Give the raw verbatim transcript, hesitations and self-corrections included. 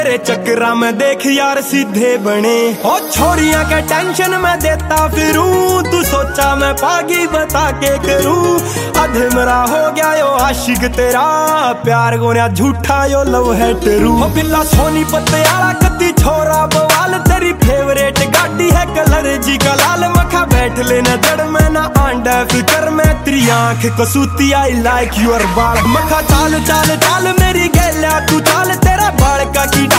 तेरे चक्करा में देख यार सीधे बने ओ छोरियां के टेंशन में देता फिरूं। तू सोचा मैं पागी बता के करूं। अधे मेरा हो गया यो आशिक तेरा प्यार गोनिया झूठा यो लव है टेरू। ओ बिल्ला सोनी पत्ते आला कत्ती छोरा बवाल तेरी फेवरेट गाड़ी है कलर जी का लाल। मखा बैठ लेना जड़ में ना आंडा फिकर में तेरी आंख कसूती आई लाइक यूर बाल। मखा चाल चाल चाल मेरी गैला तू चाल तेरा बाल का कीड़ा